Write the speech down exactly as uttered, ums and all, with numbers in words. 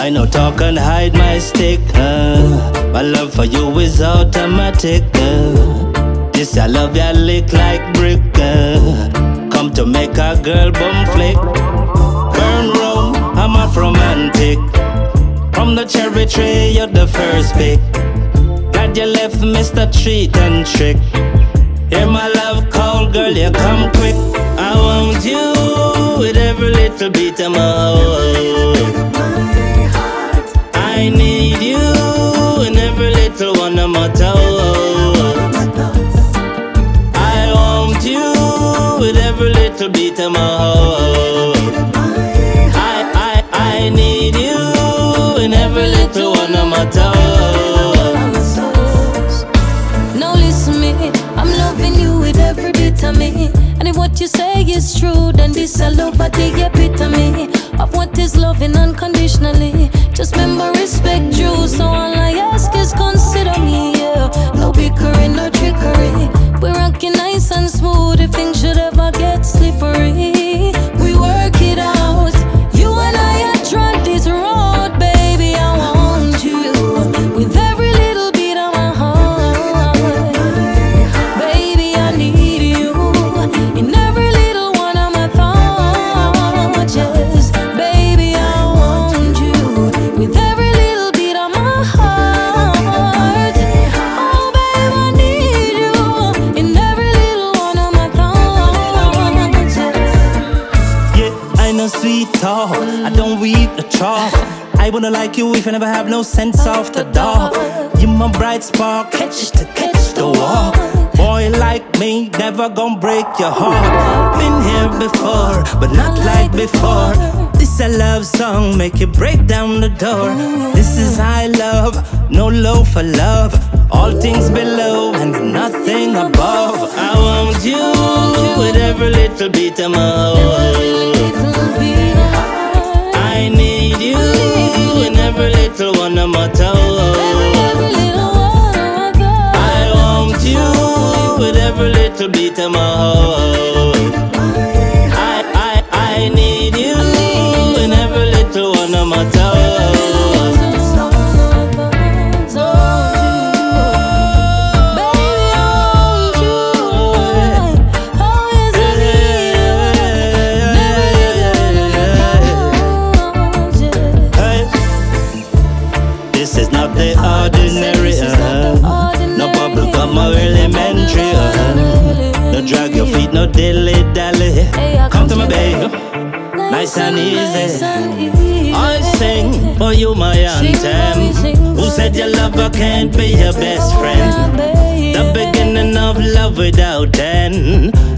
I know talk and hide my stick. Uh. My love for you is automatic. Uh. This I love ya lick like brick. Uh. Come to make a girl bum flick. Burn rum, I'm a romantic. From the cherry tree, you're the first pick. Glad you left Mister Treat and Trick. Hear my love call, girl, you come quick. I want you with every little beat of my heart. I need you in every little one of my toes. I want you with every little beat of my heart. I, I, I need you in every little one of my toes. Now listen me, I'm loving you with every bit of me. And if what you say is true, then this a love I the epitome of what is loving unconditionally. Just remember respect you, so all I ask is consider me, yeah. No bickering, no trickery. We're rocking nice and smooth if things should ever get slippery. We work it out, you and I had trod this road, baby. I want you with every little beat of my heart. Baby, I need you in every little one of my thoughts. Yes, baby, I want you with every little beat of my heart. Oh, babe, I need you in every little one of my thoughts. Yeah, I know sweet talk, I don't weep the chalk. I wanna like you if I never have no sense of the dark. You my bright spark, catch to catch the walk. Boy like me, never gon' break your heart. Been here before, but not like before. This a love song, make you break down the door. This is high love, no low for love. All things below and nothing above. I want you with every little beat of my heart. I need you in every little one of my toes. I want you with every little beat of my heart. I, I, I need you in every little one of my toes. This is not the ordinary, uh. No bubble gum or elementary, uh. No drag your feet, no dilly dally. Come to my baby, nice and easy. I sing for you my anthem. Who said your lover can't be your best friend? The beginning of love without end.